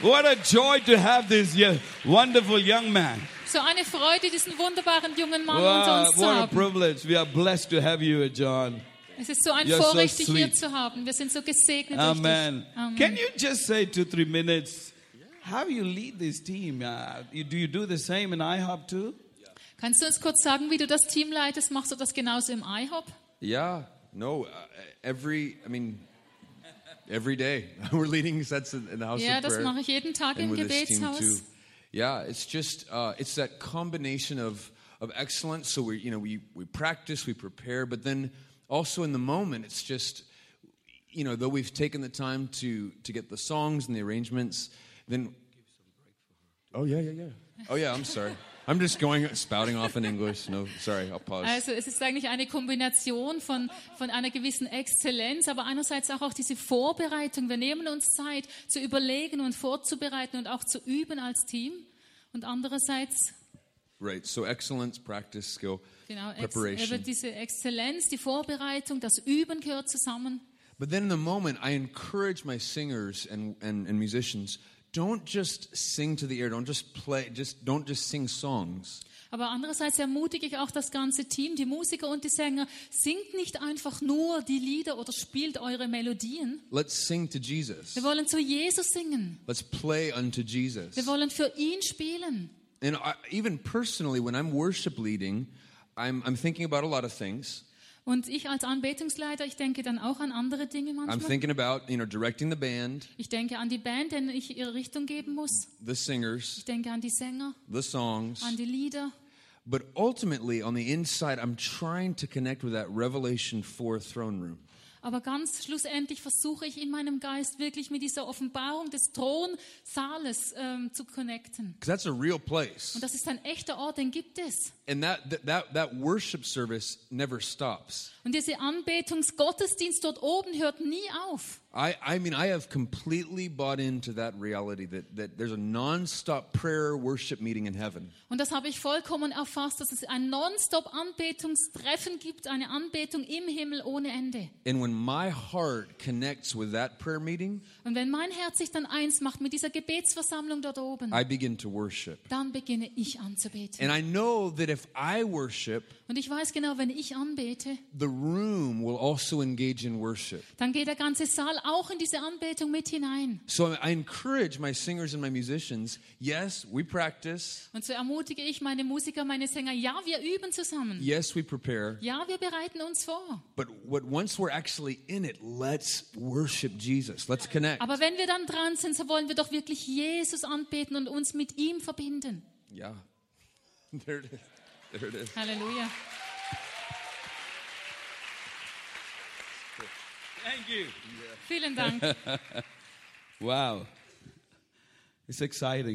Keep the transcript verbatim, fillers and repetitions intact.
What a joy to have this yeah, wonderful young man. So eine Freude, diesen wunderbaren jungen Mann Wow, unter uns zu what a haben. privilege. We are blessed to have you, John. Es ist so ein You're Vorrecht, so dich hier sweet. zu haben. Wir sind so gesegnet Amen. durch dich. Amen. Can you just say two, three minutes how you lead this team? Uh, you, do you do the same in I HOP too? Kannst du uns kurz sagen, wie du das Team leitest? Machst du das genauso im I HOP? Yeah, no, uh, every, I mean, every day we're leading sets in, in the house Ja, of das prayer. mache ich jeden Tag And im with this team too. Gebetshaus. Yeah, it's just, uh, it's that combination of, of excellence. So we, you know, we, we practice, we prepare, but then also in the moment, it's just, you know, though we've taken the time to, to get the songs and the arrangements, then, oh yeah, yeah, yeah. Oh yeah, I'm sorry. I'm just going, spouting off in English. No, sorry, I'll pause. Also es ist eigentlich eine Kombination von, von einer gewissen Exzellenz, aber einerseits auch, auch diese Vorbereitung. Wir nehmen uns Zeit zu überlegen und vorzubereiten und auch zu üben als Team. Und andererseits Right, so excellence, practice, skill, genau, ex, preparation. eben diese Exzellenz, die Vorbereitung, das Üben gehört zusammen. But then in the moment, I encourage my singers and, and, and musicians, don't just sing to the air, don't just play, just don't just sing songs. Aber andererseits ermutige ich auch das ganze Team, die Musiker und die Sänger, singt nicht einfach nur die Lieder oder spielt eure Melodien. Let's sing to Jesus. Wir wollen zu Jesus singen. Let's play unto Jesus. Wir wollen für ihn spielen. And I, even personally, when I'm worship leading, I'm, I'm thinking about a lot of things. Und ich als Anbetungsleiter, ich denke dann auch an andere Dinge I'm manchmal. thinking about, you know, directing the band, Ich denke an die Band, denen ich ihre Richtung geben muss. the singers, Ich denke an die Sänger, the songs. an die Lieder. But ultimately, on the inside, I'm trying to connect with that Revelation four throne room. Aber ganz schlussendlich versuche ich in meinem Geist wirklich mit dieser Offenbarung des Thronsaales ähm, zu connecten. Because that's a real place. Und das ist ein echter Ort, den gibt es. And that, that, that, that worship service never stops. Und dieser Anbetungsgottesdienst dort oben hört nie auf. I, I mean, I have completely bought into that reality that, that there's a non-stop prayer worship meeting in heaven. Und das habe ich vollkommen erfasst, dass es ein Nonstop-Anbetungstreffen gibt, eine Anbetung im Himmel ohne Ende. And when my heart connects with that prayer meeting, Und wenn mein Herz sich dann eins macht mit dieser Gebetsversammlung dort oben, I begin to worship. dann beginne ich anzubeten. And I know that if I worship, Und ich weiß genau, wenn ich anbete, the room will also engage in worship. dann geht der ganze Saal auch in diese Anbetung mit hinein. So I encourage my singers and my musicians, yes, we practice. Und so ermutige ich meine Musiker, meine Sänger, ja, wir üben zusammen. Yes, we prepare. Ja, wir bereiten uns vor. But what once we're actually in it, let's worship Jesus. Let's connect. Aber wenn wir dann dran sind, so wollen wir doch wirklich Jesus anbeten und uns mit ihm verbinden. Yeah. There it is. There it is. Halleluja. Thank you. Vielen Dank. Wow. It's exciting.